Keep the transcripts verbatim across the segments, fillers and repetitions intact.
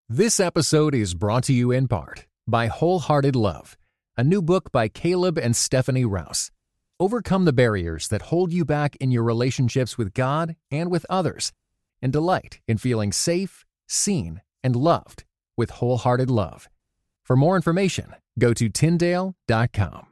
This episode is brought to you in part by Wholehearted Love, a new book by Caleb and Stephanie Rouse. Overcome the barriers that hold you back in your relationships with God and with others, and delight in feeling safe, seen, and loved with Wholehearted Love. For more information, go to Tyndale dot com.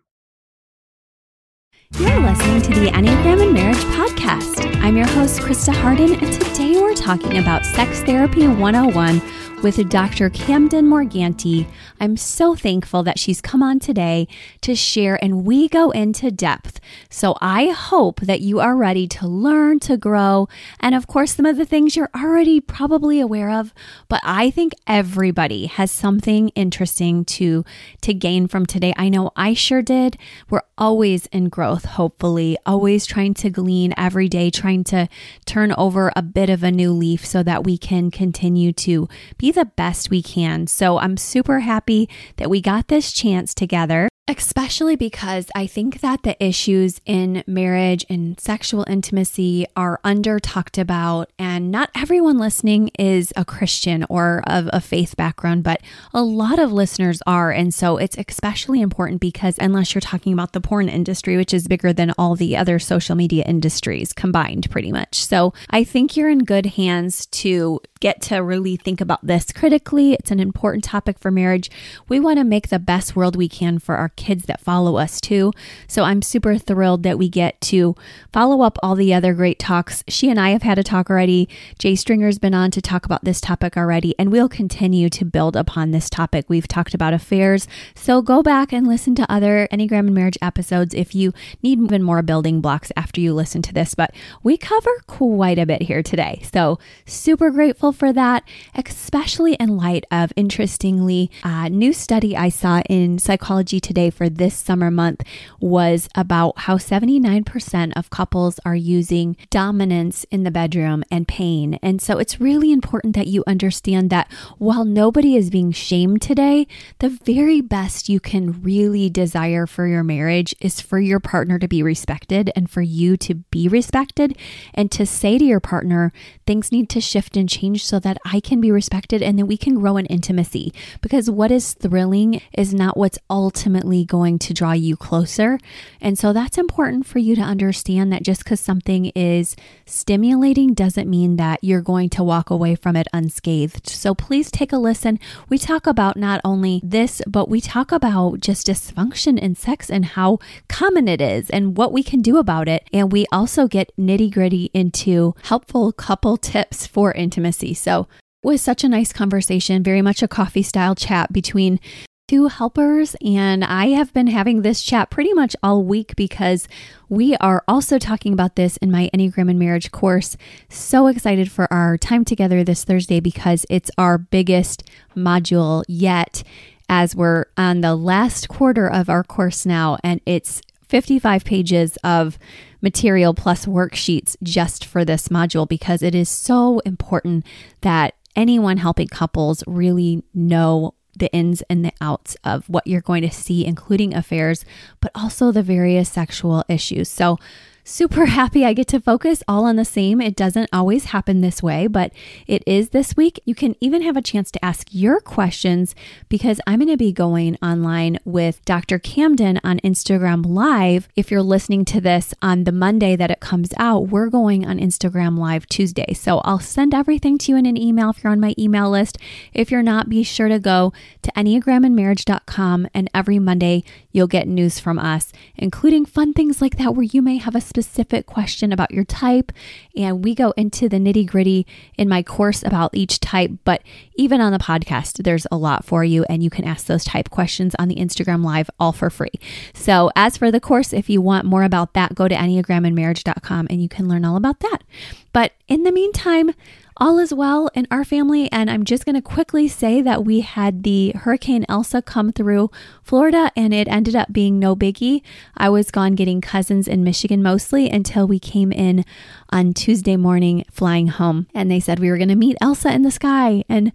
You're listening to the Enneagram and Marriage Podcast. I'm your host, Krista Hardin, and today we're talking about Sex Therapy one oh one with Doctor Camden Morganti. I'm so thankful that she's come on today to share, and we go into depth. So I hope that you are ready to learn, to grow, and of course, some of the things you're already probably aware of, but I think everybody has something interesting to, to gain from today. I know I sure did. We're always in growth, hopefully, always trying to glean every day, trying to turn over a bit of a new leaf so that we can continue to be the best we can. So I'm super happy that we got this chance together, especially because I think that the issues in marriage and sexual intimacy are under talked about, and not everyone listening is a Christian or of a faith background, but a lot of listeners are. And so it's especially important because unless you're talking about the porn industry, which is bigger than all the other social media industries combined pretty much. So I think you're in good hands to get to really think about this critically. It's an important topic for marriage. We want to make the best world we can for our kids that follow us too. So I'm super thrilled that we get to follow up all the other great talks. She and I have had a talk already. Jay Stringer's been on to talk about this topic already, and we'll continue to build upon this topic. We've talked about affairs, so go back and listen to other Enneagram and Marriage episodes if you need even more building blocks after you listen to this, but we cover quite a bit here today. So super grateful for that, especially in light of, interestingly, a new study I saw in Psychology Today for this summer month was about how seventy-nine percent of couples are using dominance in the bedroom and pain. And so it's really important that you understand that while nobody is being shamed today, the very best you can really desire for your marriage is for your partner to be respected and for you to be respected, and to say to your partner, things need to shift and change so that I can be respected and then we can grow in intimacy. Because what is thrilling is not what's ultimately going to draw you closer. And so that's important for you to understand, that just because something is stimulating doesn't mean that you're going to walk away from it unscathed. So please take a listen. We talk about not only this, but we talk about just dysfunction in sex and how common it is and what we can do about it. And we also get nitty gritty into helpful couple tips for intimacy. So it was such a nice conversation, very much a coffee style chat between two helpers. And I have been having this chat pretty much all week because we are also talking about this in my Enneagram and Marriage course. So excited for our time together this Thursday because it's our biggest module yet, as we're on the last quarter of our course now, and it's fifty-five pages of material plus worksheets just for this module, because it is so important that anyone helping couples really know the ins and the outs of what you're going to see, including affairs, but also the various sexual issues. So super happy I get to focus all on the same. It doesn't always happen this way, but it is this week. You can even have a chance to ask your questions because I'm going to be going online with Doctor Camden on Instagram Live. If you're listening to this on the Monday that it comes out, we're going on Instagram Live Tuesday. So I'll send everything to you in an email if you're on my email list. If you're not, be sure to go to enneagram and marriage dot com, and every Monday you'll get news from us, including fun things like that where you may have a specific question about your type, and we go into the nitty gritty in my course about each type, but even on the podcast, there's a lot for you, and you can ask those type questions on the Instagram Live all for free. So as for the course, if you want more about that, go to enneagram and marriage dot com and you can learn all about that. But in the meantime, all is well in our family, and I'm just going to quickly say that we had the Hurricane Elsa come through Florida, and it ended up being no biggie. I was gone getting cousins in Michigan mostly until we came in on Tuesday morning flying home, and they said we were going to meet Elsa in the sky, and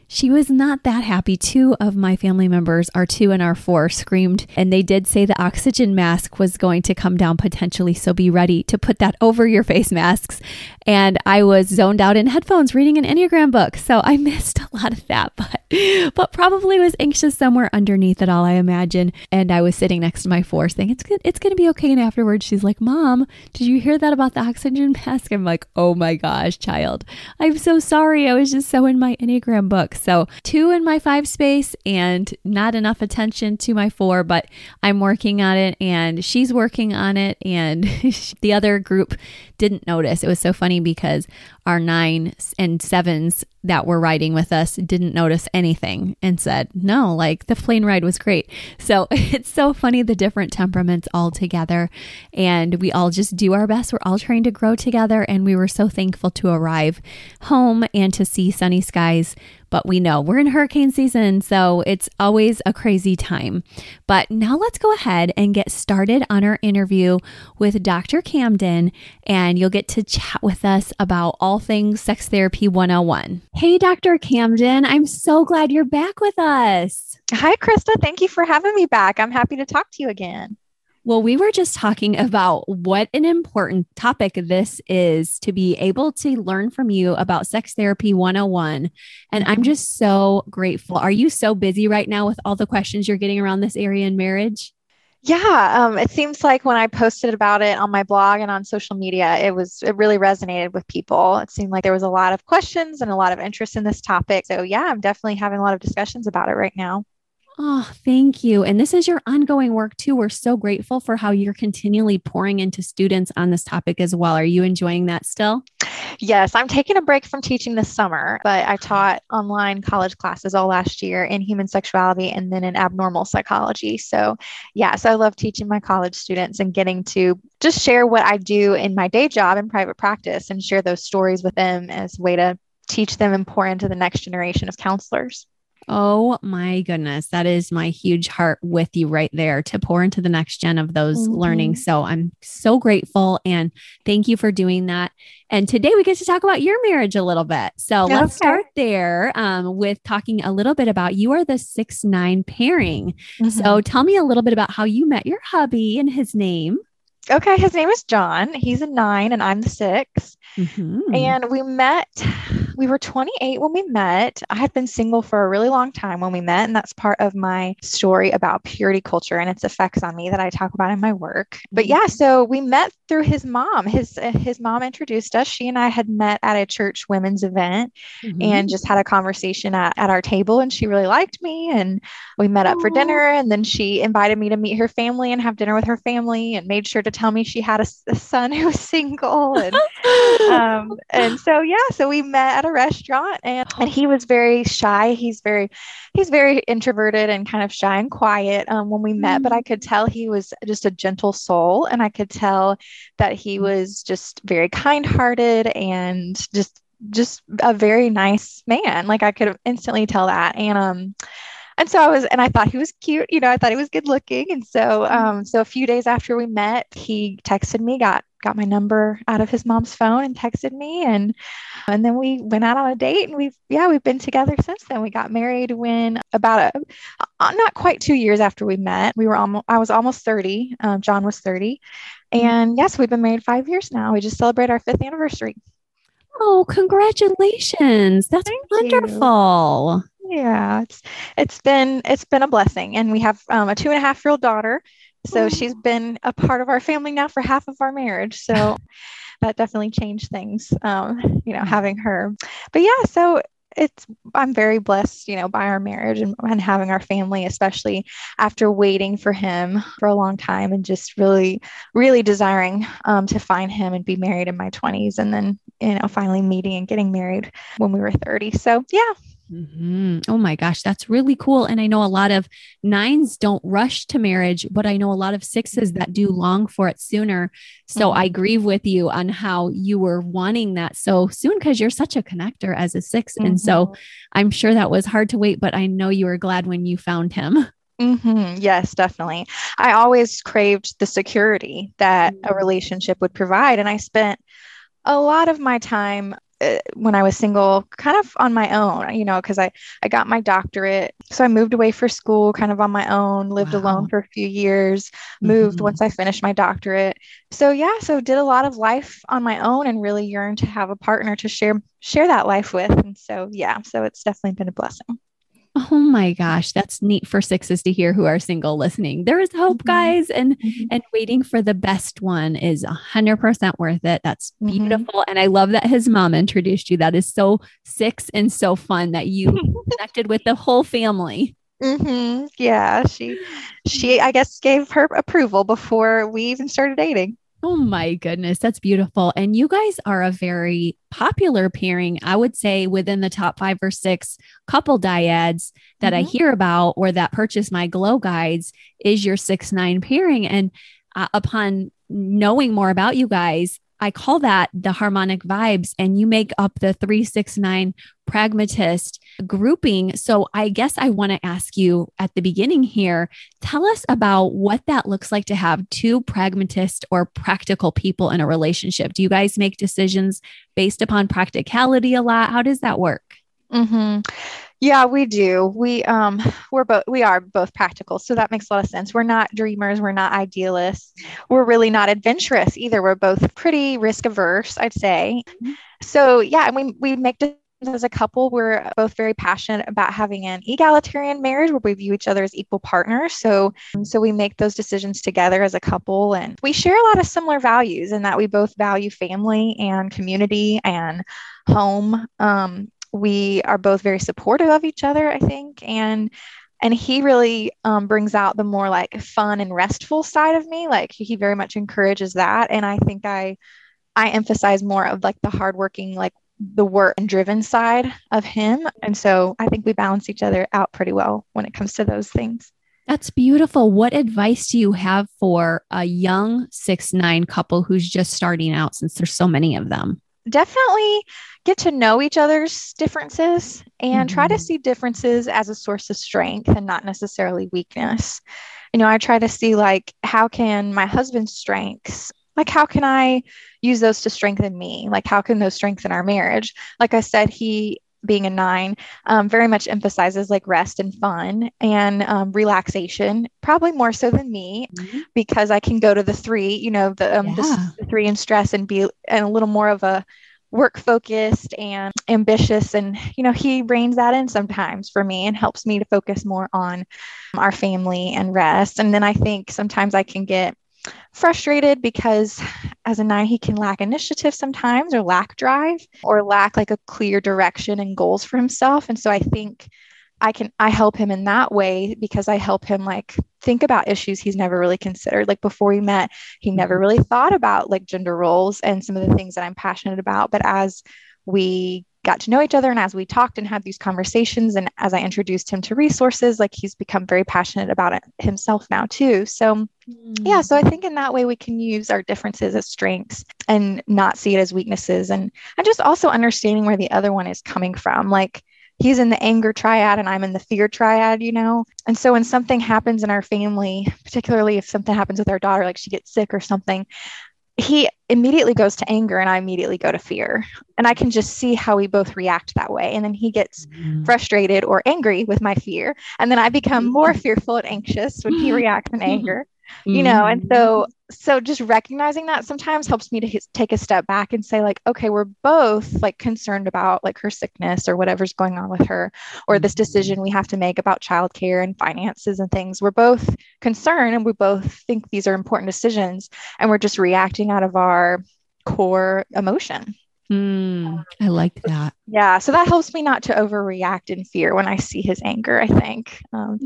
She was not that happy. Two of my family members, our two and our four, screamed, and they did say the oxygen mask was going to come down potentially. So be ready to put that over your face masks. And I was zoned out in headphones reading an Enneagram book. So I missed a lot of that, but, but probably was anxious somewhere underneath it all, I imagine. And I was sitting next to my four saying, it's good, it's going to be okay. And afterwards, she's like, Mom, did you hear that about the oxygen mask? I'm like, oh my gosh, child. I'm so sorry. I was just so in my Enneagram book. So two in my five space and not enough attention to my four, but I'm working on it and she's working on it. And the other group didn't notice. It was so funny because our nines and sevens that were riding with us didn't notice anything and said, no, like the plane ride was great. So it's so funny, the different temperaments all together. And we all just do our best. We're all trying to grow together. And we were so thankful to arrive home and to see sunny skies. But we know we're in hurricane season, so it's always a crazy time. But now let's go ahead and get started on our interview with Doctor Camden, and you'll get to chat with us about all things Sex Therapy one oh one. Hey, Doctor Camden, I'm so glad you're back with us. Hi, Krista. Thank you for having me back. I'm happy to talk to you again. Well, we were just talking about what an important topic this is to be able to learn from you about Sex Therapy one oh one. And I'm just so grateful. Are you so busy right now with all the questions you're getting around this area in marriage? Yeah, um, it seems like when I posted about it on my blog and on social media, it was it really resonated with people. It seemed like there was a lot of questions and a lot of interest in this topic. So yeah, I'm definitely having a lot of discussions about it right now. Oh, thank you. And this is your ongoing work too. We're so grateful for how you're continually pouring into students on this topic as well. Are you enjoying that still? Yes, I'm taking a break from teaching this summer, but I taught online college classes all last year in human sexuality and then in abnormal psychology. So yeah, so I love teaching my college students and getting to just share what I do in my day job in private practice and share those stories with them as a way to teach them and pour into the next generation of counselors. Oh my goodness. That is my huge heart with you right there to pour into the next gen of those mm-hmm. learning. So I'm so grateful and thank you for doing that. And today we get to talk about your marriage a little bit. So okay. let's start there um, with talking a little bit about you are the six nine pairing. Mm-hmm. So tell me a little bit about how you met your hubby and his name. Okay. His name is John. He's a nine and I'm the six. Mm-hmm. And we met, we were twenty-eight when we met. I had been single for a really long time when we met. And that's part of my story about purity culture and its effects on me that I talk about in my work. But yeah, so we met through his mom. His, uh, his mom introduced us. She and I had met at a church women's event mm-hmm. and just had a conversation at, at our table. And she really liked me. And we met up Aww. for dinner. And then she invited me to meet her family and have dinner with her family and made sure to tell me she had a, a son who was single. And Um, and so, yeah, so we met at a restaurant and, and he was very shy. He's very, he's very introverted and kind of shy and quiet um, when we met, but I could tell he was just a gentle soul. And I could tell that he was just very kind-hearted and just, just a very nice man. Like I could instantly tell that. And, um, And so I was, and I thought he was cute, you know, I thought he was good looking. And so, um, so a few days after we met, he texted me, got, got my number out of his mom's phone and texted me. And, and then we went out on a date and we've, yeah, we've been together since then. We got married when about a, uh, not quite two years after we met. We were almost, I was almost thirty. Um, John was thirty. And yes, we've been married five years now. We just celebrated our fifth anniversary. Oh, congratulations. That's Thank wonderful. You. Yeah, it's it's been it's been a blessing, and we have um, a two and a half year old daughter. So she's been a part of our family now for half of our marriage. So that definitely changed things, um, you know, having her. But yeah, so it's I'm very blessed, you know, by our marriage and, and having our family, especially after waiting for him for a long time and just really, really desiring um, to find him and be married in my twenties, and then you know finally meeting and getting married when we were thirty. So yeah. Mm-hmm. Oh my gosh, that's really cool. And I know a lot of nines don't rush to marriage, but I know a lot of sixes that do long for it sooner. So mm-hmm. I grieve with you on how you were wanting that so soon because you're such a connector as a six. Mm-hmm. And so I'm sure that was hard to wait, but I know you were glad when you found him. Mm-hmm. Yes, definitely. I always craved the security that mm-hmm. a relationship would provide. And I spent a lot of my time uh, when I was single, kind of on my own, you know, because I, I got my doctorate. So I moved away for school kind of on my own, lived Wow. alone for a few years, moved Mhm. once I finished my doctorate. So yeah, so did a lot of life on my own and really yearned to have a partner to share share that life with. And so yeah, so it's definitely been a blessing. Oh my gosh, that's neat for sixes to hear who are single listening. There is hope, Mhm. guys, and Mhm. and waiting for the best one is a hundred percent worth it. That's Mhm. beautiful, and I love that his mom introduced you. That is so six and so fun that you connected with the whole family. hmm Yeah, she she I guess gave her approval before we even started dating. Oh my goodness, that's beautiful. And you guys are a very popular pairing, I would say, within the top five or six couple dyads that I Mhm. hear about or that purchase my glow guides is your six nine pairing. And uh, upon knowing more about you guys, I call that the harmonic vibes, and you make up the three six nine pragmatist grouping. So I guess I want to ask you at the beginning here, tell us about what that looks like to have two pragmatist or practical people in a relationship. Do you guys make decisions based upon practicality a lot? How does that work? hmm Yeah, we do. We um we're both we are both practical. So that makes a lot of sense. We're not dreamers, we're not idealists. We're really not adventurous either. We're both pretty risk averse, I'd say. So yeah, and we we make decisions as a couple. We're both very passionate about having an egalitarian marriage where we view each other as equal partners. So so we make those decisions together as a couple, and we share a lot of similar values in that we both value family and community and home. Um, we are both very supportive of each other, I think, and and he really um, brings out the more like fun and restful side of me. Like he very much encourages that, and I think I I emphasize more of like the hardworking, like the work and driven side of him. And so I think we balance each other out pretty well when it comes to those things. That's beautiful. What advice do you have for a young six nine couple who's just starting out, since there's so many of them? Definitely get to know each other's differences and try to Mhm. see differences as a source of strength and not necessarily weakness. You know, I try to see like, how can my husband's strengths, like, how can I use those to strengthen me? Like, how can those strengthen our marriage? Like I said, he, being a nine, um, very much emphasizes like rest and fun and um, relaxation, probably more so than me, Mhm. because I can go to the three, you know, the, um, the, Yeah. the three in stress and be and a little more of a work focused and ambitious. And, you know, he reins that in sometimes for me and helps me to focus more on our family and rest. And then I think sometimes I can get frustrated because as a nine, he can lack initiative sometimes or lack drive or lack like a clear direction and goals for himself. And so I think I can, I help him in that way because I help him like think about issues he's never really considered. Like before we met, he never really thought about like gender roles and some of the things that I'm passionate about. But as we got to know each other and as we talked and had these conversations and as I introduced him to resources, like he's become very passionate about it himself now too. So yeah, so I think in that way we can use our differences as strengths and not see it as weaknesses. And and just also understanding where the other one is coming from. Like he's in the anger triad and I'm in the fear triad, you know? And so when something happens in our family, particularly if something happens with our daughter, like she gets sick or something, he immediately goes to anger and I immediately go to fear. And I can just see how we both react that way. And then he gets Mhm. frustrated or angry with my fear. And then I become more fearful and anxious when he reacts in anger, you know? And so, so just recognizing that sometimes helps me to his, take a step back and say like, okay, we're both like concerned about like her sickness or whatever's going on with her, or this decision we have to make about childcare and finances and things. We're both concerned and we both think these are important decisions and we're just reacting out of our core emotion. Mm, I like that. Yeah. So that helps me not to overreact in fear when I see his anger, I think. Um,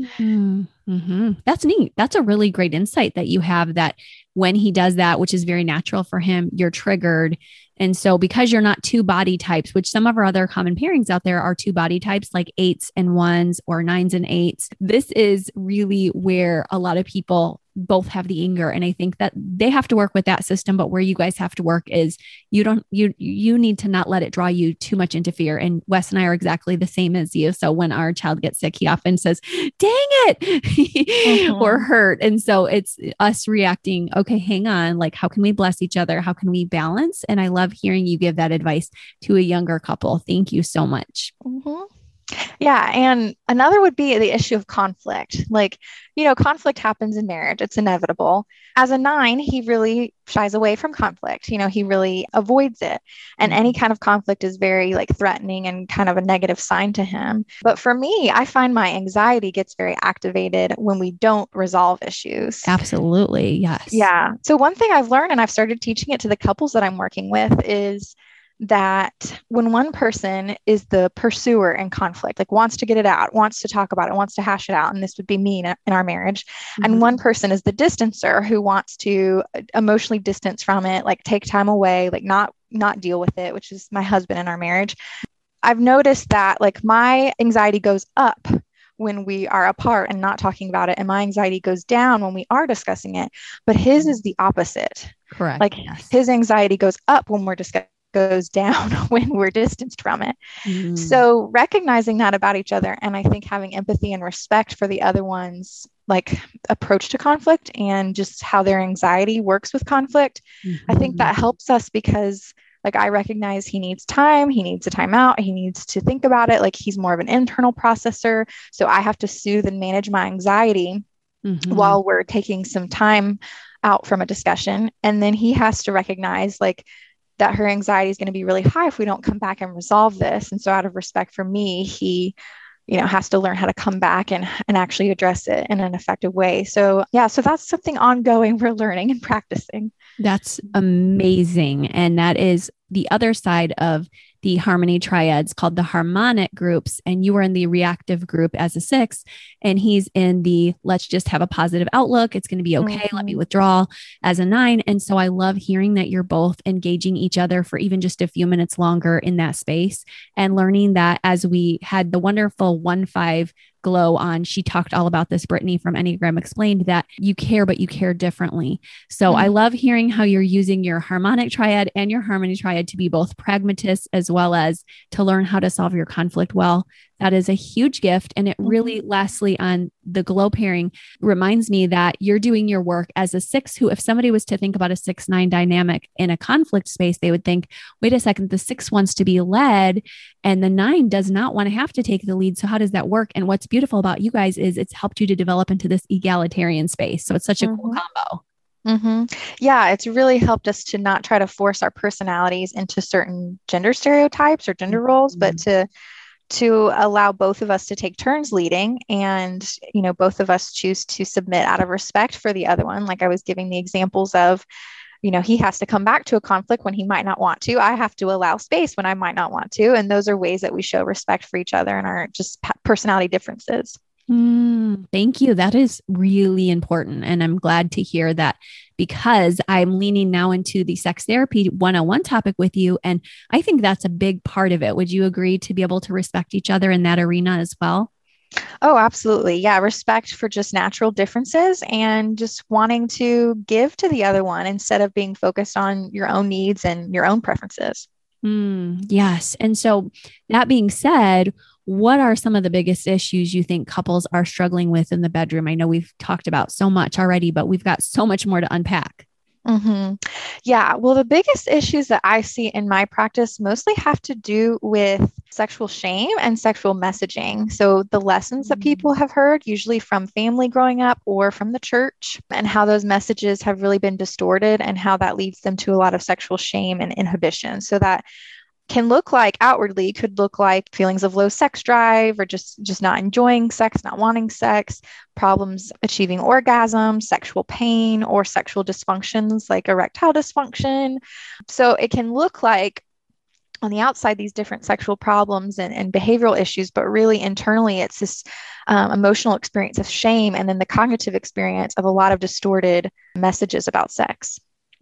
Mm-hmm. That's neat. That's a really great insight that you have, that when he does that, which is very natural for him, you're triggered. And so because you're not two body types, which some of our other common pairings out there are two body types, like eights and ones or nines and eights, this is really where a lot of people both have the anger. And I think that they have to work with that system. But where you guys have to work is you don't, you, you need to not let it draw you too much into fear. And Wes and I are exactly the same as you. So when our child gets sick, he often says, dang it, mm-hmm. or hurt. And so it's us reacting, okay, hang on, like, how can we bless each other? How can we balance? And I love hearing you give that advice to a younger couple. Thank you so much. Mm-hmm. Yeah. And another would be the issue of conflict. Like, you know, conflict happens in marriage. It's inevitable. As a nine, he really shies away from conflict. You know, he really avoids it. And any kind of conflict is very like threatening and kind of a negative sign to him. But for me, I find my anxiety gets very activated when we don't resolve issues. Absolutely. Yes. Yeah. So one thing I've learned, and I've started teaching it to the couples that I'm working with, is that when one person is the pursuer in conflict, like wants to get it out, wants to talk about it, wants to hash it out, and this would be me in, in our marriage, mm-hmm. and one person is the distancer who wants to emotionally distance from it, like take time away, like not not deal with it, which is my husband in our marriage. I've noticed that like my anxiety goes up when we are apart and not talking about it, and my anxiety goes down when we are discussing it, but his is the opposite. Correct. Like yes. His anxiety goes up when we're discussing, goes down when we're distanced from it. Mm. So recognizing that about each other, and I think having empathy and respect for the other one's like approach to conflict and just how their anxiety works with conflict, mm-hmm. I think that helps us because like I recognize he needs time, he needs a timeout, he needs to think about it. Like he's more of an internal processor. So I have to soothe and manage my anxiety mm-hmm. while we're taking some time out from a discussion. And then he has to recognize like that her anxiety is going to be really high if we don't come back and resolve this. And so out of respect for me, he, you know, has to learn how to come back and, and actually address it in an effective way. So yeah, so that's something ongoing we're learning and practicing. That's amazing. And that is the other side of the harmony triads called the harmonic groups. And you were in the reactive group as a six, and he's in the, let's just have a positive outlook. It's going to be okay. Mm-hmm. Let me withdraw as a nine. And so I love hearing that you're both engaging each other for even just a few minutes longer in that space, and learning that as we had the wonderful one, five glow on, she talked all about this, Brittany from Enneagram Explained, that you care, but you care differently. So mm-hmm. I love hearing how you're using your harmonic triad and your harmony triad to be both pragmatists as well as to learn how to solve your conflict well. That is a huge gift. And it really, mm-hmm. lastly, on the glow pairing, reminds me that you're doing your work as a six who, if somebody was to think about a six nine dynamic in a conflict space, they would think, wait a second, the six wants to be led and the nine does not want to have to take the lead. So how does that work? And what's beautiful about you guys is it's helped you to develop into this egalitarian space. So it's such a mm-hmm. cool combo. Mm-hmm. Yeah, it's really helped us to not try to force our personalities into certain gender stereotypes or gender mm-hmm. roles, but to to allow both of us to take turns leading, and, you know, both of us choose to submit out of respect for the other one. Like I was giving the examples of, you know, he has to come back to a conflict when he might not want to. I have to allow space when I might not want to. And those are ways that we show respect for each other and our just personality differences. Mm, thank you. That is really important. And I'm glad to hear that, because I'm leaning now into the sex therapy one oh one topic with you. And I think that's a big part of it. Would you agree to be able to respect each other in that arena as well? Oh, absolutely. Yeah. Respect for just natural differences and just wanting to give to the other one instead of being focused on your own needs and your own preferences. Mm, yes. And so that being said, what are some of the biggest issues you think couples are struggling with in the bedroom? I know we've talked about so much already, but we've got so much more to unpack. Mm-hmm. Yeah. Well, the biggest issues that I see in my practice mostly have to do with sexual shame and sexual messaging. So the lessons that people have heard, usually from family growing up or from the church, and how those messages have really been distorted and how that leads them to a lot of sexual shame and inhibition. So that can look like outwardly, could look like feelings of low sex drive or just, just not enjoying sex, not wanting sex, problems achieving orgasm, sexual pain, or sexual dysfunctions like erectile dysfunction. So it can look like on the outside, these different sexual problems and, and behavioral issues, but really internally, it's this um, emotional experience of shame and then the cognitive experience of a lot of distorted messages about sex.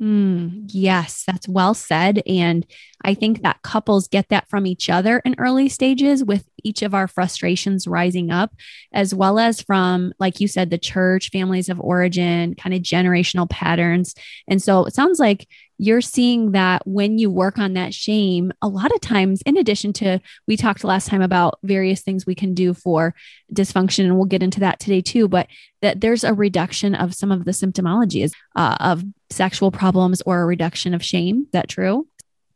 Mm, yes, that's well said. And I think that couples get that from each other in early stages with each of our frustrations rising up, as well as from, like you said, the church, families of origin, kind of generational patterns. And so it sounds like you're seeing that when you work on that shame, a lot of times, in addition to, we talked last time about various things we can do for dysfunction, and we'll get into that today too, but that there's a reduction of some of the symptomologies uh, of sexual problems, or a reduction of shame. Is that true?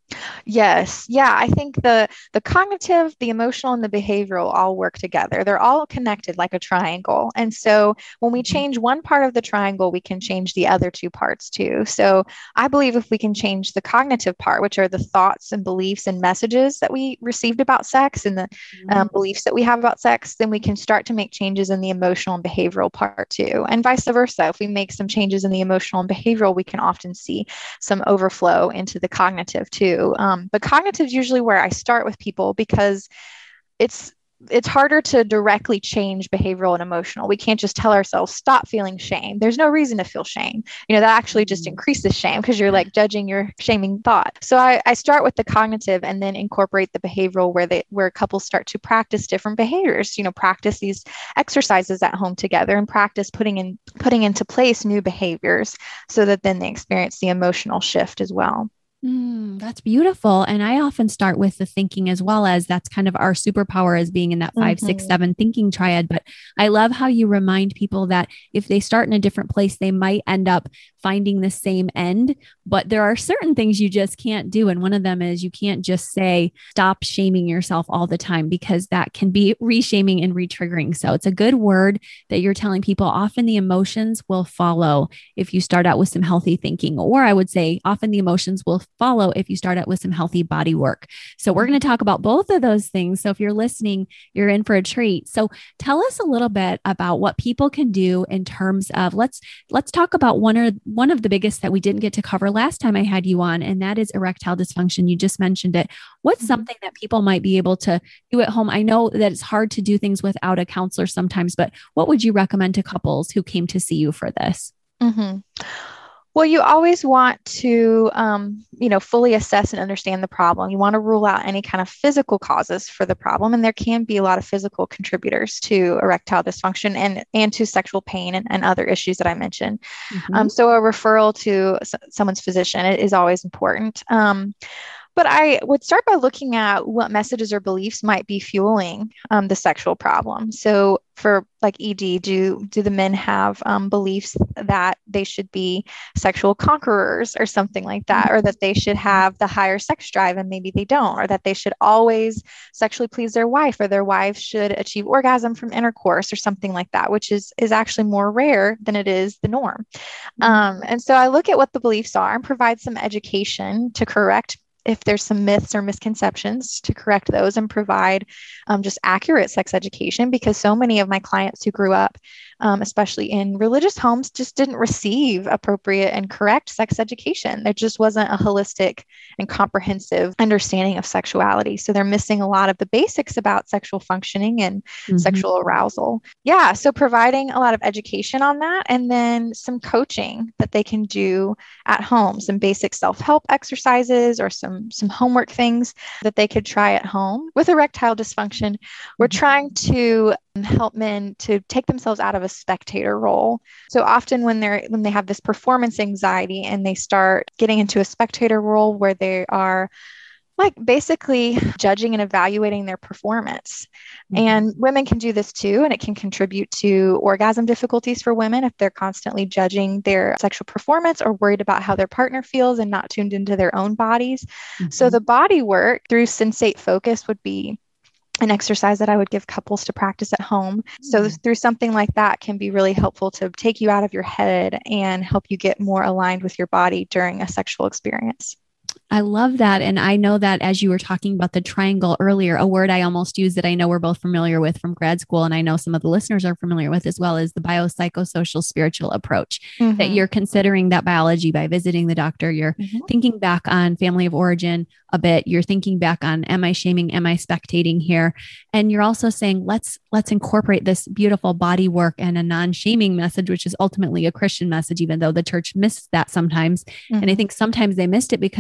Yes. Yeah. I think the, the cognitive, the emotional, and the behavioral all work together. They're all connected like a triangle. And so when we change one part of the triangle, we can change the other two parts too. So I believe if we can change the cognitive part, which are the thoughts and beliefs and messages that we received about sex, and the mm-hmm. um, beliefs that we have about sex, then we can start to make changes in the emotional and behavioral part too. And vice versa. If we make some changes in the emotional and behavioral, we can often see some overflow into the cognitive too. Um, but cognitive is usually where I start with people, because it's it's harder to directly change behavioral and emotional. We can't just tell ourselves, stop feeling shame. There's no reason to feel shame. You know, that actually just increases shame, because you're like judging your shaming thought. So I, I start with the cognitive and then incorporate the behavioral, where they where couples start to practice different behaviors, you know, practice these exercises at home together, and practice putting in putting into place new behaviors, so that then they experience the emotional shift as well. Mm, that's beautiful. And I often start with the thinking as well, as that's kind of our superpower, as being in that five, mm-hmm. six, seven thinking triad. But I love how you remind people that if they start in a different place, they might end up finding the same end. But there are certain things you just can't do. And one of them is you can't just say, stop shaming yourself all the time, because that can be reshaming and retriggering. So it's a good word that you're telling people. Often the emotions will follow if you start out with some healthy thinking, or I would say often the emotions will follow if you start out with some healthy body work. So we're going to talk about both of those things. So if you're listening, you're in for a treat. So tell us a little bit about what people can do in terms of, let's, let's talk about one or one of the biggest that we didn't get to cover last time I had you on, and that is erectile dysfunction. You just mentioned it. What's something that people might be able to do at home? I know that it's hard to do things without a counselor sometimes, but what would you recommend to couples who came to see you for this? Mm-hmm. Well, you always want to, um, you know, fully assess and understand the problem. You want to rule out any kind of physical causes for the problem. And there can be a lot of physical contributors to erectile dysfunction and, and to sexual pain and, and other issues that I mentioned. Mm-hmm. Um, so a referral to s- someone's physician is always important. Um, But I would start by looking at what messages or beliefs might be fueling um, the sexual problem. So for like E D, do do the men have um, beliefs that they should be sexual conquerors or something like that, or that they should have the higher sex drive and maybe they don't, or that they should always sexually please their wife, or their wife should achieve orgasm from intercourse or something like that, which is, is actually more rare than it is the norm. Mm-hmm. Um, and so I look at what the beliefs are and provide some education to correct if there's some myths or misconceptions, to correct those, and provide um, just accurate sex education, because so many of my clients who grew up, um, especially in religious homes, just didn't receive appropriate and correct sex education. There just wasn't a holistic and comprehensive understanding of sexuality. So they're missing a lot of the basics about sexual functioning and mm-hmm. sexual arousal. Yeah. So providing a lot of education on that, and then some coaching that they can do at home, some basic self-help exercises or some some homework things that they could try at home. With erectile dysfunction, we're trying to help men to take themselves out of a spectator role. So often when they're when they have this performance anxiety and they start getting into a spectator role where they are like basically judging and evaluating their performance. Mm-hmm. And women can do this too, and it can contribute to orgasm difficulties for women if they're constantly judging their sexual performance or worried about how their partner feels and not tuned into their own bodies. Mm-hmm. So the body work through sensate focus would be an exercise that I would give couples to practice at home. So mm-hmm. through something like that can be really helpful to take you out of your head and help you get more aligned with your body during a sexual experience. I love that. And I know that as you were talking about the triangle earlier, a word I almost used that I know we're both familiar with from grad school, and I know some of the listeners are familiar with as well, is the biopsychosocial spiritual approach, mm-hmm. that you're considering that biology by visiting the doctor. You're mm-hmm. thinking back on family of origin a bit. You're thinking back on, am I shaming? Am I spectating here? And you're also saying, let's, let's incorporate this beautiful body work and a non-shaming message, which is ultimately a Christian message, even though the church missed that sometimes. Mm-hmm. And I think sometimes they missed it because they thought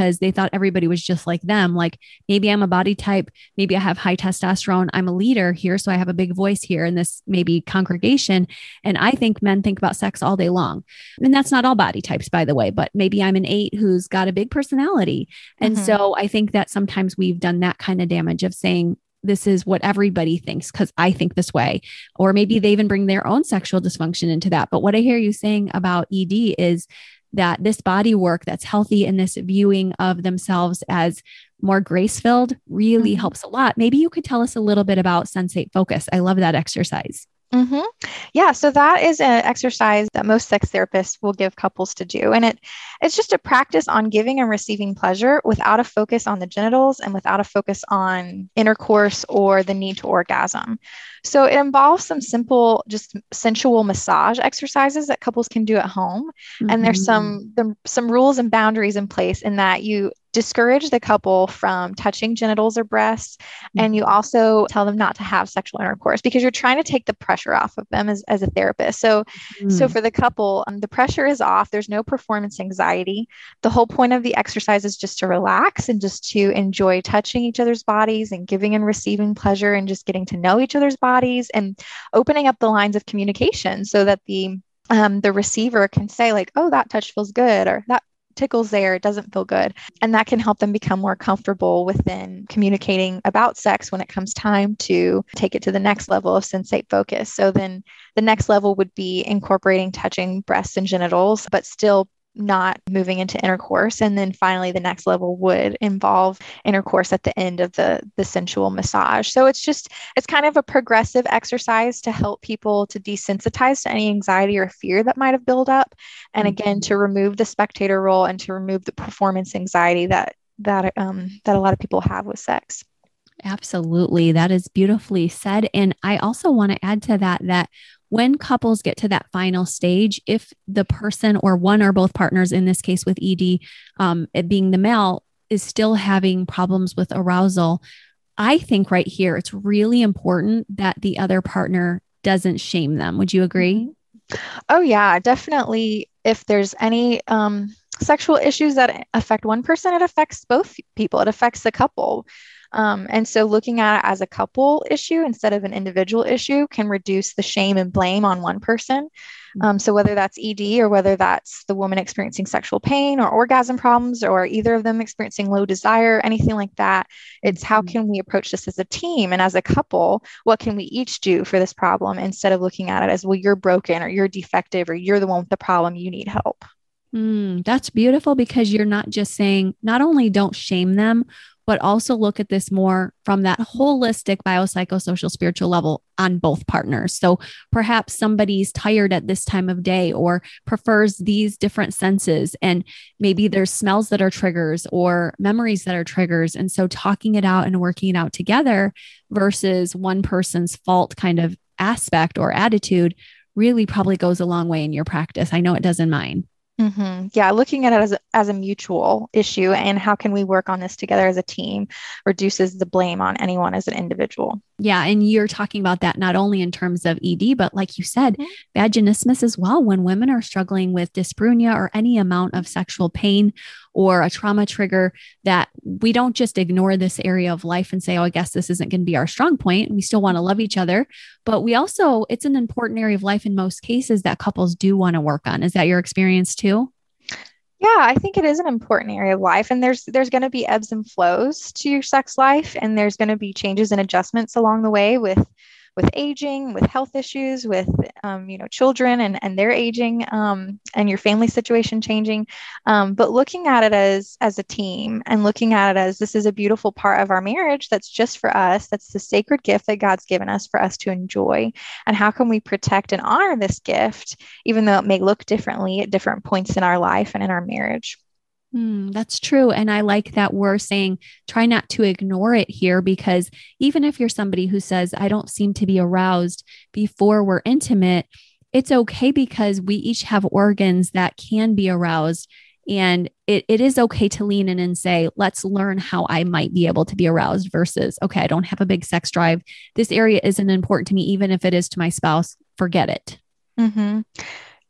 thought everybody was just like them. Like maybe I'm a body type, maybe I have high testosterone. I'm a leader here. So I have a big voice here in this maybe congregation. And I think men think about sex all day long. And that's not all body types, by the way, but maybe I'm an eight who's got a big personality. And mm-hmm. so I think that sometimes we've done that kind of damage of saying, this is what everybody thinks because I think this way. Or maybe they even bring their own sexual dysfunction into that. But what I hear you saying about E D is that this body work that's healthy and this viewing of themselves as more grace-filled really mm-hmm. helps a lot. Maybe you could tell us a little bit about Sensate Focus. I love that exercise. Mm-hmm. Yeah. So that is an exercise that most sex therapists will give couples to do. And it it's just a practice on giving and receiving pleasure without a focus on the genitals and without a focus on intercourse or the need to orgasm. So it involves some simple, just sensual massage exercises that couples can do at home. Mm-hmm. And there's some, the, some rules and boundaries in place in that you discourage the couple from touching genitals or breasts. Mm-hmm. And you also tell them not to have sexual intercourse because you're trying to take the pressure off of them as, as a therapist. So, mm-hmm. so for the couple, um, the pressure is off. There's no performance anxiety. The whole point of the exercise is just to relax and just to enjoy touching each other's bodies and giving and receiving pleasure and just getting to know each other's bodies and opening up the lines of communication so that the um, the receiver can say like, oh, that touch feels good, or that tickles there, it doesn't feel good. And that can help them become more comfortable within communicating about sex when it comes time to take it to the next level of Sensate Focus. So then the next level would be incorporating touching breasts and genitals, but still not moving into intercourse. And then finally, the next level would involve intercourse at the end of the, the sensual massage. So it's just, it's kind of a progressive exercise to help people to desensitize to any anxiety or fear that might have built up. And again, to remove the spectator role and to remove the performance anxiety that, that, um, that a lot of people have with sex. Absolutely. That is beautifully said. And I also want to add to that, that when couples get to that final stage, if the person or one or both partners, in this case with E D, um, it being the male, is still having problems with arousal, I think right here, it's really important that the other partner doesn't shame them. Would you agree? Oh, yeah, definitely. If there's any um, sexual issues that affect one person, it affects both people. It affects the couple. Um, and so looking at it as a couple issue instead of an individual issue can reduce the shame and blame on one person. Um, so whether that's E D or whether that's the woman experiencing sexual pain or orgasm problems or either of them experiencing low desire, anything like that, it's how can we approach this as a team and as a couple? What can we each do for this problem instead of looking at it as, well, you're broken or you're defective or you're the one with the problem, you need help. Mm, that's beautiful because you're not just saying, not only don't shame them, but also look at this more from that holistic biopsychosocial spiritual level on both partners. So perhaps somebody's tired at this time of day or prefers these different senses, and maybe there's smells that are triggers or memories that are triggers. And so talking it out and working it out together versus one person's fault kind of aspect or attitude really probably goes a long way in your practice. I know it does in mine. Mm-hmm. Yeah, looking at it as a, as a mutual issue and how can we work on this together as a team reduces the blame on anyone as an individual. Yeah. And you're talking about that not only in terms of E D, but like you said, mm-hmm. vaginismus as well. When women are struggling with dyspareunia or any amount of sexual pain or a trauma trigger, that we don't just ignore this area of life and say, oh, I guess this isn't going to be our strong point. We still want to love each other, but we also, it's an important area of life in most cases that couples do want to work on. Is that your experience too? Yeah, I think it is an important area of life, and there's there's going to be ebbs and flows to your sex life, and there's going to be changes and adjustments along the way with with aging, with health issues, with um, you know children and and their aging, um, and your family situation changing. Um, but looking at it as as a team and looking at it as this is a beautiful part of our marriage that's just for us. That's the sacred gift that God's given us for us to enjoy. And how can we protect and honor this gift, even though it may look differently at different points in our life and in our marriage? Mm, that's true. And I like that we're saying, try not to ignore it here, because even if you're somebody who says, I don't seem to be aroused before we're intimate, it's okay because we each have organs that can be aroused. And it, it is okay to lean in and say, let's learn how I might be able to be aroused versus, okay, I don't have a big sex drive. This area isn't important to me, even if it is to my spouse. Forget it. Mm-hmm.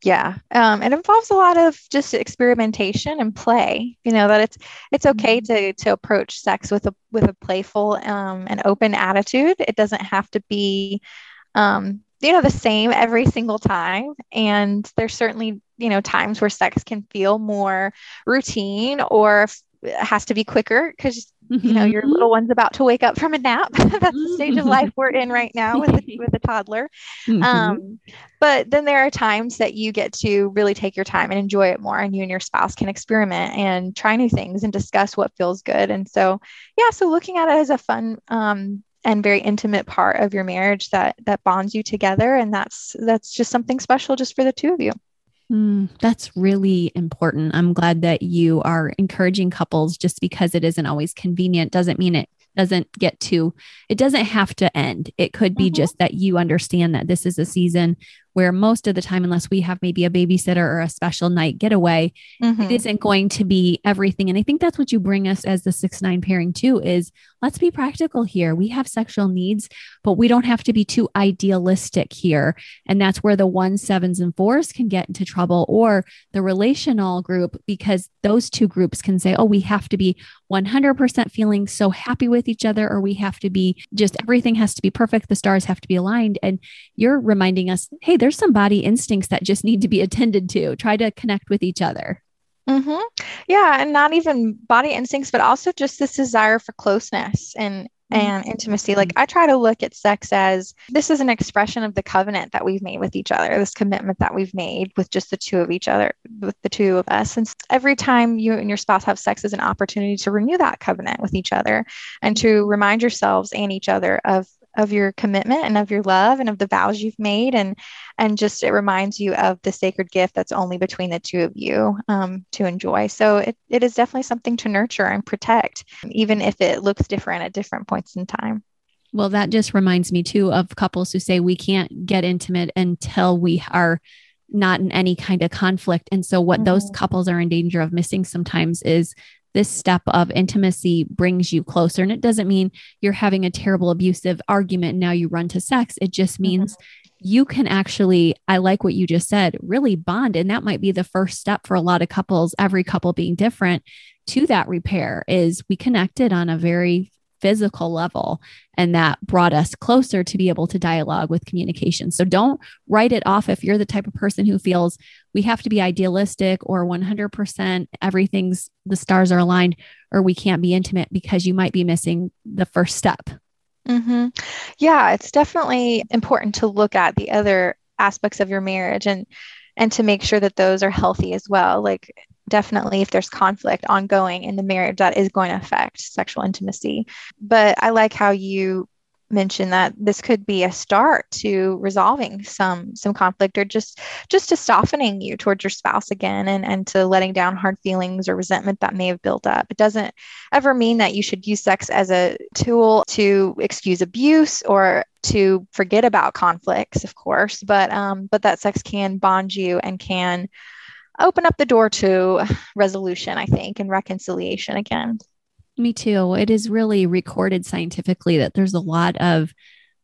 Yeah. Um, it involves a lot of just experimentation and play, you know, that it's, it's okay to, to approach sex with a, with a playful, um, and open attitude. It doesn't have to be, um, you know, the same every single time. And there's certainly, you know, times where sex can feel more routine or f- it has to be quicker because, Mm-hmm. you know, your little one's about to wake up from a nap. That's the stage of life we're in right now with a, with a toddler. Mm-hmm. Um, but then there are times that you get to really take your time and enjoy it more, and you and your spouse can experiment and try new things and discuss what feels good. And so, yeah, so looking at it as a fun, um, and very intimate part of your marriage that that bonds you together, and that's that's just something special just for the two of you. Mm, that's really important. I'm glad that you are encouraging couples. Just because it isn't always convenient doesn't mean it doesn't get to, it doesn't have to end. It could be mm-hmm. just that you understand that this is a season where most of the time, unless we have maybe a babysitter or a special night getaway, mm-hmm. it isn't going to be everything. And I think that's what you bring us as the six nine pairing too, is let's be practical here. We have sexual needs, but we don't have to be too idealistic here. And that's where the ones, sevens, and fours can get into trouble, or the relational group, because those two groups can say, oh, we have to be one hundred percent feeling so happy with each other, or we have to be just, everything has to be perfect. The stars have to be aligned. And you're reminding us, hey, there's some body instincts that just need to be attended to. Try to connect with each other. Mm-hmm. Yeah. And not even body instincts, but also just this desire for closeness and, and intimacy. Like, I try to look at sex as this is an expression of the covenant that we've made with each other, this commitment that we've made with just the two of each other, with the two of us. And every time you and your spouse have sex is an opportunity to renew that covenant with each other and to remind yourselves and each other of of your commitment and of your love and of the vows you've made. And, and just, it reminds you of the sacred gift that's only between the two of you, um, to enjoy. So it, it is definitely something to nurture and protect, even if it looks different at different points in time. Well, that just reminds me too of couples who say we can't get intimate until we are not in any kind of conflict. And so what mm-hmm. those couples are in danger of missing sometimes is this step of intimacy brings you closer. And it doesn't mean you're having a terrible abusive argument and now you run to sex. It just means mm-hmm. you can actually, I like what you just said, really bond. And that might be the first step for a lot of couples, every couple being different, to that repair is we connected on a very physical level. And that brought us closer to be able to dialogue with communication. So don't write it off if you're the type of person who feels we have to be idealistic or one hundred percent everything's, the stars are aligned, or we can't be intimate, because you might be missing the first step. Mm-hmm. Yeah, it's definitely important to look at the other aspects of your marriage and and to make sure that those are healthy as well. Like, definitely, if there's conflict ongoing in the marriage, that is going to affect sexual intimacy. But I like how you mentioned that this could be a start to resolving some some conflict, or just just to softening you towards your spouse again, and, and to letting down hard feelings or resentment that may have built up. It doesn't ever mean that you should use sex as a tool to excuse abuse or to forget about conflicts, of course, but um, but that sex can bond you and can open up the door to resolution, I think, and reconciliation again. Me too. It is really recorded scientifically that there's a lot of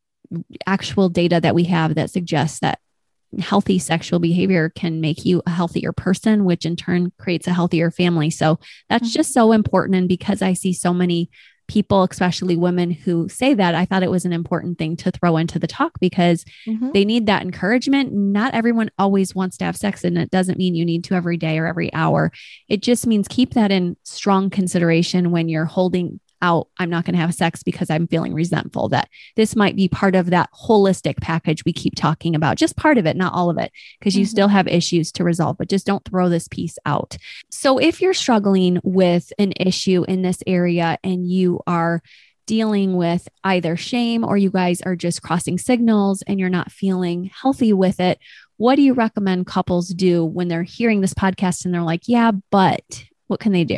actual data that we have that suggests that healthy sexual behavior can make you a healthier person, which in turn creates a healthier family. So that's mm-hmm. just so important. And because I see so many people, especially women, who say that, I thought it was an important thing to throw into the talk, because mm-hmm. they need that encouragement. Not everyone always wants to have sex, and it doesn't mean you need to every day or every hour. It just means keep that in strong consideration when you're holding out, I'm not going to have sex because I'm feeling resentful, that this might be part of that holistic package we keep talking about, just part of it, not all of it, because you mm-hmm. still have issues to resolve, but just don't throw this piece out. So if you're struggling with an issue in this area and you are dealing with either shame, or you guys are just crossing signals and you're not feeling healthy with it, what do you recommend couples do when they're hearing this podcast and they're like, yeah, but what can they do?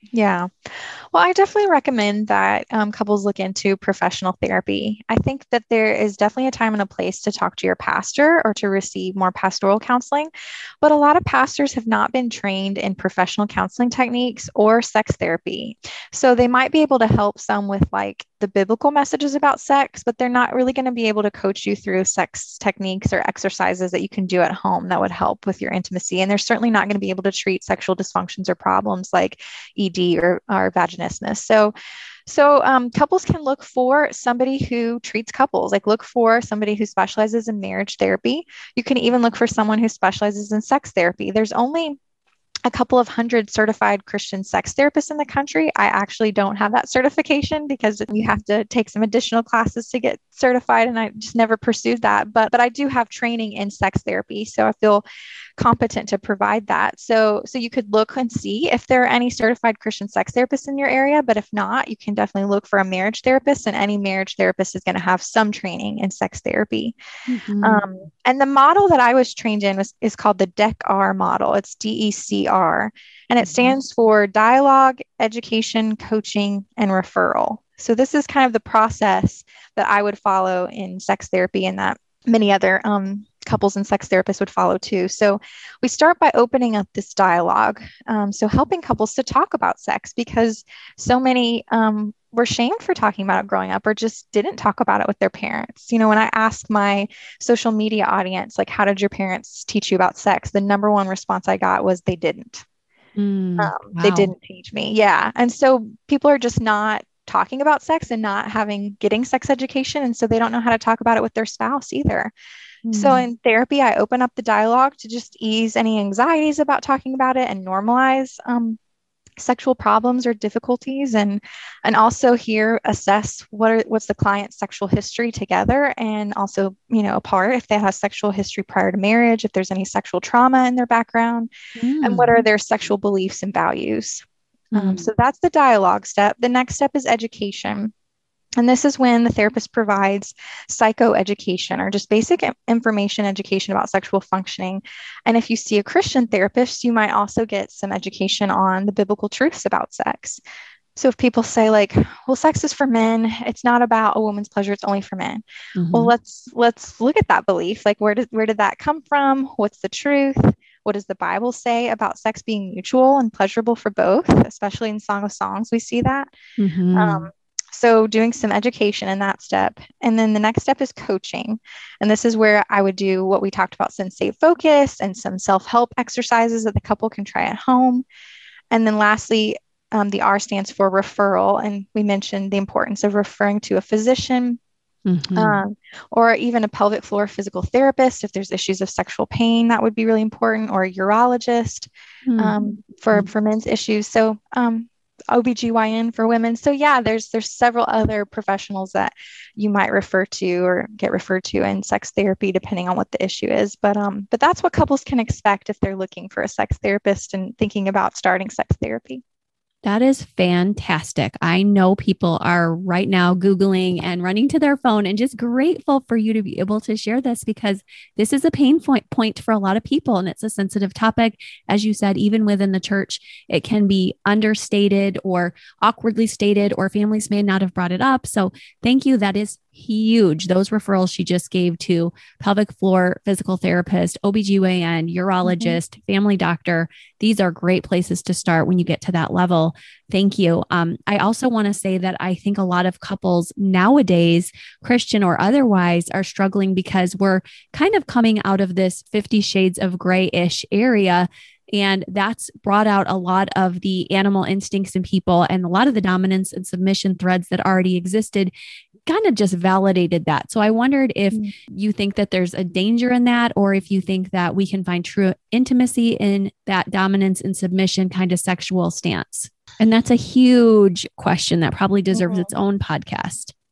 Yeah. Well, I definitely recommend that um, couples look into professional therapy. I think that there is definitely a time and a place to talk to your pastor or to receive more pastoral counseling. But a lot of pastors have not been trained in professional counseling techniques or sex therapy. So they might be able to help some with like the biblical messages about sex, but they're not really going to be able to coach you through sex techniques or exercises that you can do at home that would help with your intimacy. And they're certainly not going to be able to treat sexual dysfunctions or problems like E D or, or vaginismus. So, so um, couples can look for somebody who treats couples, like look for somebody who specializes in marriage therapy. You can even look for someone who specializes in sex therapy. There's only a couple of hundred certified Christian sex therapists in the country. I actually don't have that certification because you have to take some additional classes to get certified, and I just never pursued that. But but I do have training in sex therapy, so I feel competent to provide that. So so you could look and see if there are any certified Christian sex therapists in your area. But if not, you can definitely look for a marriage therapist, and any marriage therapist is going to have some training in sex therapy. Mm-hmm. Um, and the model that I was trained in was is called the D E C R model. It's D E C R, and it stands for Dialogue, Education, Coaching, and Referral. So this is kind of the process that I would follow in sex therapy, and that many other um, couples and sex therapists would follow too. So we start by opening up this dialogue. Um, so helping couples to talk about sex, because so many um, were shamed for talking about it growing up or just didn't talk about it with their parents. You know, when I asked my social media audience, like, how did your parents teach you about sex? The number one response I got was they didn't. Mm, um, wow. They didn't teach me. Yeah. And so people are just not talking about sex and not having, getting sex education. And so they don't know how to talk about it with their spouse either. Mm. So in therapy, I open up the dialogue to just ease any anxieties about talking about it and normalize um, sexual problems or difficulties, and and also here assess what are, what's the client's sexual history together, and also, you know, apart, if they have sexual history prior to marriage, if there's any sexual trauma in their background, mm. and what are their sexual beliefs and values. Mm. Um, so that's the dialogue step. The next step is education. And this is when the therapist provides psychoeducation, or just basic information education about sexual functioning. And if you see a Christian therapist, you might also get some education on the biblical truths about sex. So if people say like, well, sex is for men, it's not about a woman's pleasure, it's only for men. Mm-hmm. Well, let's let's look at that belief. Like, where did where did that come from? What's the truth? What does the Bible say about sex being mutual and pleasurable for both? Especially in Song of Songs, we see that. Mm-hmm. Um, So doing some education in that step. And then the next step is coaching. And this is where I would do what we talked about, sensate focus and some self-help exercises that the couple can try at home. And then lastly, um, the R stands for referral. And we mentioned the importance of referring to a physician, mm-hmm. um, or even a pelvic floor physical therapist. If there's issues of sexual pain, that would be really important, or a urologist mm-hmm. um, for, for men's issues. So um O B G Y N for women. So yeah, there's there's several other professionals that you might refer to or get referred to in sex therapy, depending on what the issue is. But um, but that's what couples can expect if they're looking for a sex therapist and thinking about starting sex therapy. That is fantastic. I know people are right now Googling and running to their phone, and just grateful for you to be able to share this, because this is a pain point point for a lot of people. And it's a sensitive topic. As you said, even within the church, it can be understated or awkwardly stated, or families may not have brought it up. So thank you. That is huge. Those referrals she just gave to pelvic floor physical therapist, O B G Y N, urologist, mm-hmm. family doctor. These are great places to start when you get to that level. Thank you. Um, I also want to say that I think a lot of couples nowadays, Christian or otherwise, are struggling because we're kind of coming out of this Fifty Shades of Grey-ish area. And that's brought out a lot of the animal instincts in people, and a lot of the dominance and submission threads that already existed kind of just validated that. So I wondered if mm. you think that there's a danger in that, or if you think that we can find true intimacy in that dominance and submission kind of sexual stance. And that's a huge question that probably deserves mm. its own podcast.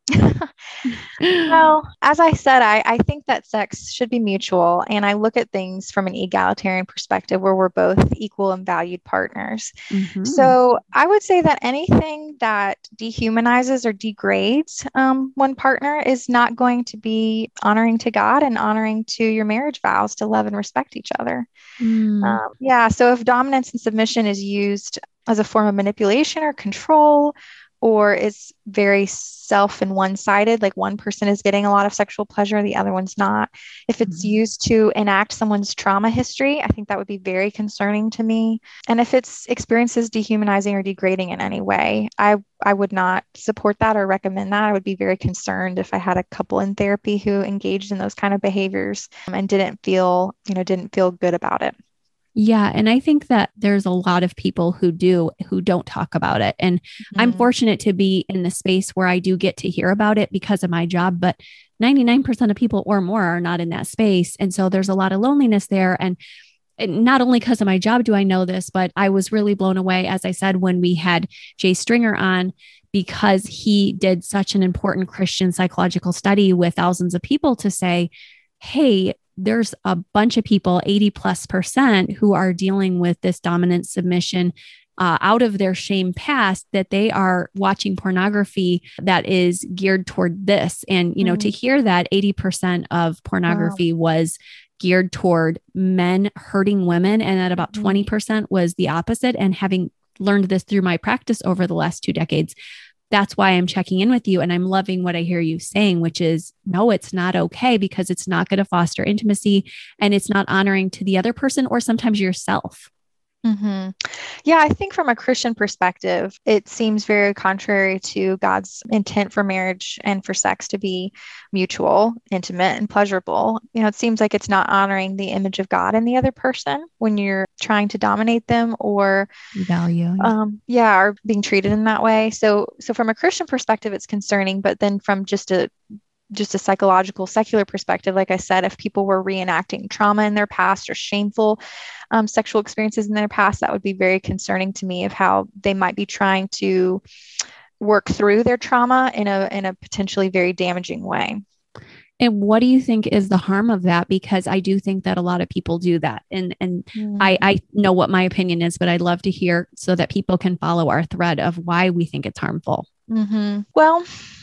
Well, as I said, I, I think that sex should be mutual. And I look at things from an egalitarian perspective where we're both equal and valued partners. Mm-hmm. So I would say that anything that dehumanizes or degrades um, one partner is not going to be honoring to God and honoring to your marriage vows to love and respect each other. Mm. Um, yeah. So if dominance and submission is used as a form of manipulation or control, or is very self and one-sided, like one person is getting a lot of sexual pleasure, the other one's not. If it's Mhm. used to enact someone's trauma history, I think that would be very concerning to me. And if it's experiences dehumanizing or degrading in any way, I I would not support that or recommend that. I would be very concerned if I had a couple in therapy who engaged in those kind of behaviors um, and didn't feel, you know, didn't feel good about it. Yeah. And I think that there's a lot of people who do, who don't talk about it. And mm-hmm. I'm fortunate to be in the space where I do get to hear about it because of my job, but ninety-nine percent of people or more are not in that space. And so there's a lot of loneliness there. And not only because of my job do I know this, but I was really blown away, as I said, when we had Jay Stringer on, because he did such an important Christian psychological study with thousands of people to say, hey, there's a bunch of people, eighty plus percent, who are dealing with this dominant submission uh, out of their shame past, that they are watching pornography that is geared toward this. And, you know, mm-hmm. to hear that eighty percent of pornography wow. was geared toward men hurting women, and that about mm-hmm. twenty percent was the opposite. And having learned this through my practice over the last two decades, that's why I'm checking in with you. And I'm loving what I hear you saying, which is, no, it's not okay, because it's not going to foster intimacy and it's not honoring to the other person or sometimes yourself. Mm-hmm. Yeah, I think from a Christian perspective, it seems very contrary to God's intent for marriage and for sex to be mutual, intimate, and pleasurable. You know, it seems like it's not honoring the image of God in the other person when you're trying to dominate them or value, um, yeah, or being treated in that way. So, so from a Christian perspective, it's concerning. But then from just a just a psychological, secular perspective, like I said, if people were reenacting trauma in their past or shameful um, sexual experiences in their past, that would be very concerning to me, of how they might be trying to work through their trauma in a in a potentially very damaging way. And what do you think is the harm of that? Because I do think that a lot of people do that. And and mm. I, I know what my opinion is, but I'd love to hear so that people can follow our thread of why we think it's harmful. Mm-hmm. Well,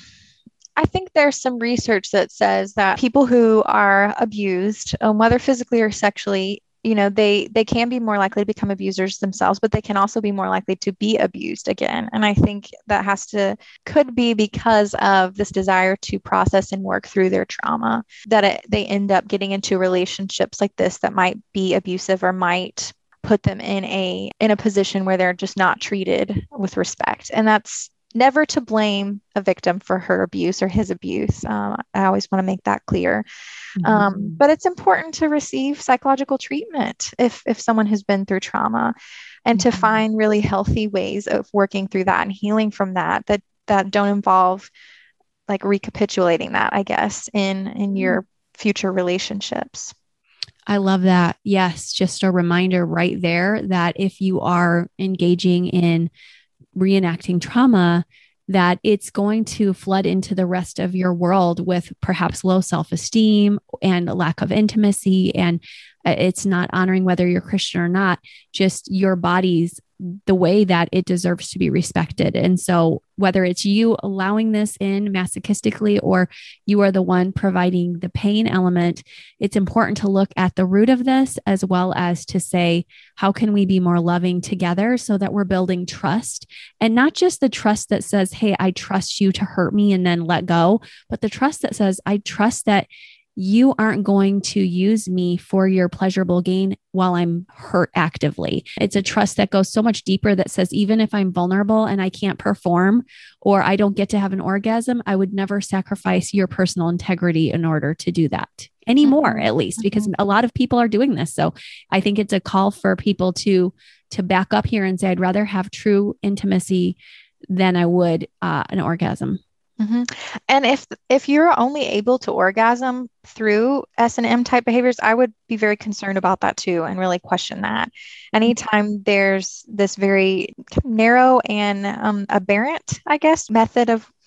I think there's some research that says that people who are abused, um, whether physically or sexually, you know, they they can be more likely to become abusers themselves, but they can also be more likely to be abused again. And I think that has to, could be because of this desire to process and work through their trauma, that it, they end up getting into relationships like this that might be abusive or might put them in a in a position where they're just not treated with respect. And that's never to blame a victim for her abuse or his abuse. Um, I always want to make that clear. Mm-hmm. Um, but it's important to receive psychological treatment if if someone has been through trauma, and mm-hmm. to find really healthy ways of working through that and healing from that, that that don't involve like recapitulating that, I guess, in in your future relationships. I love that. Yes. Just a reminder right there that if you are engaging in reenacting trauma, that it's going to flood into the rest of your world with perhaps low self-esteem and a lack of intimacy. And it's not honoring whether you're Christian or not, just your body's the way that it deserves to be respected. And so whether it's you allowing this in masochistically or you are the one providing the pain element, it's important to look at the root of this, as well as to say, how can we be more loving together so that we're building trust, and not just the trust that says, hey, I trust you to hurt me and then let go, but the trust that says, I trust that you aren't going to use me for your pleasurable gain while I'm hurt actively. It's a trust that goes so much deeper, that says, even if I'm vulnerable and I can't perform or I don't get to have an orgasm, I would never sacrifice your personal integrity in order to do that anymore, mm-hmm. at least, because mm-hmm. a lot of people are doing this. So I think it's a call for people to, to back up here and say, I'd rather have true intimacy than I would uh, an orgasm. Mm-hmm. And if if you're only able to orgasm through S and M type behaviors, I would be very concerned about that too, and really question that. Anytime there's this very narrow and um, aberrant, I guess, method of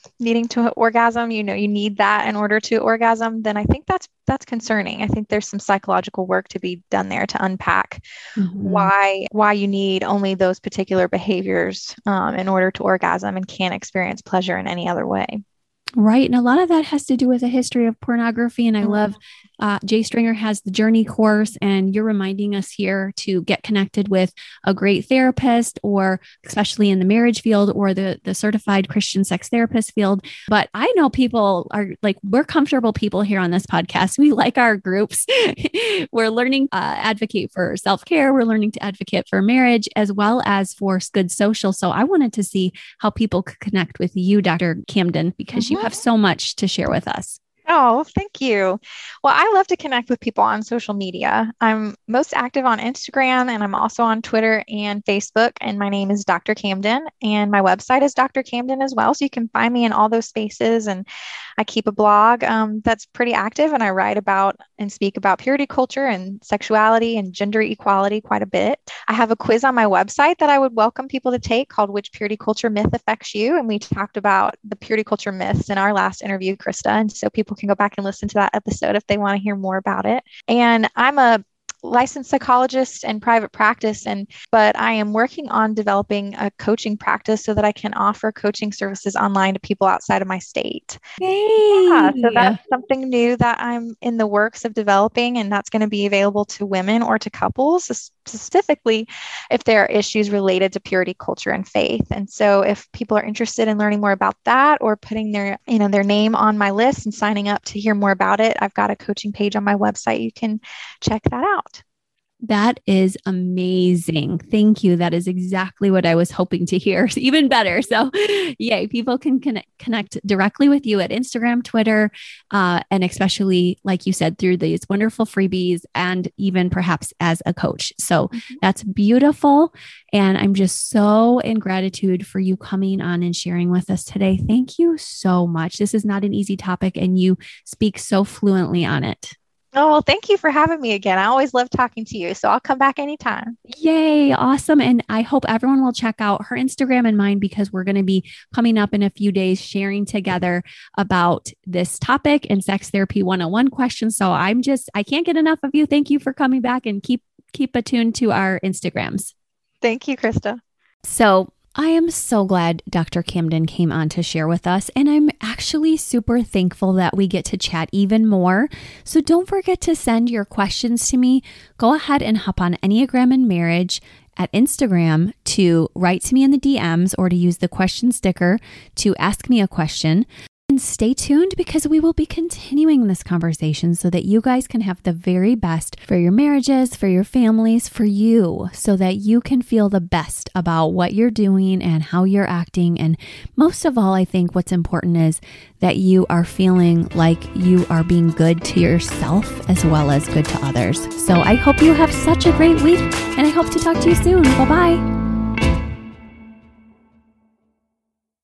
needing to orgasm, you know, you need that in order to orgasm, then I think that's that's concerning. I think there's some psychological work to be done there to unpack mm-hmm. why why you need only those particular behaviors um, in order to orgasm and can't experience pleasure in any other way. Right. And a lot of that has to do with a history of pornography. And I mm-hmm. love uh, Jay Stringer has the Journey course, and you're reminding us here to get connected with a great therapist, or especially in the marriage field or the, the certified Christian sex therapist field. But I know people are like, we're comfortable people here on this podcast. We like our groups. We're learning to uh, advocate for self-care. We're learning to advocate for marriage as well as for good social. So I wanted to see how people could connect with you, Doctor Camden, because mm-hmm. you have so much to share with us. Oh, thank you. Well, I love to connect with people on social media. I'm most active on Instagram, and I'm also on Twitter and Facebook. And my name is Doctor Camden, and my website is Doctor Camden as well. So you can find me in all those spaces. And I keep a blog um, that's pretty active, and I write about and speak about purity culture and sexuality and gender equality quite a bit. I have a quiz on my website that I would welcome people to take called Which Purity Culture Myth Affects You? And we talked about the purity culture myths in our last interview, Krista. And so people can go back and listen to that episode if they want to hear more about it. And I'm a licensed psychologist in private practice, and but I am working on developing a coaching practice so that I can offer coaching services online to people outside of my state. Yay. Yeah, so that's something new that I'm in the works of developing, and that's going to be available to women or to couples, specifically if there are issues related to purity culture and faith. And so if people are interested in learning more about that, or putting their, you know, their name on my list and signing up to hear more about it, I've got a coaching page on my website. You can check that out. That is amazing. Thank you. That is exactly what I was hoping to hear. Even better. So yay, people can connect, connect directly with you at Instagram, Twitter, uh, and especially, like you said, through these wonderful freebies, and even perhaps as a coach. So mm-hmm. that's beautiful. And I'm just so in gratitude for you coming on and sharing with us today. Thank you so much. This is not an easy topic, and you speak so fluently on it. Oh, well, thank you for having me again. I always love talking to you, so I'll come back anytime. Yay. Awesome. And I hope everyone will check out her Instagram and mine, because we're going to be coming up in a few days sharing together about this topic and Sex Therapy one oh one questions. So I'm just, I can't get enough of you. Thank you for coming back, and keep, keep attuned to our Instagrams. Thank you, Krista. So I am so glad Doctor Camden came on to share with us, and I'm actually super thankful that we get to chat even more. So don't forget to send your questions to me. Go ahead and hop on Enneagram and Marriage at Instagram to write to me in the D Ms, or to use the question sticker to ask me a question. And stay tuned, because we will be continuing this conversation so that you guys can have the very best for your marriages, for your families, for you, so that you can feel the best about what you're doing and how you're acting. And most of all, I think what's important is that you are feeling like you are being good to yourself as well as good to others. So I hope you have such a great week, and I hope to talk to you soon. Bye-bye.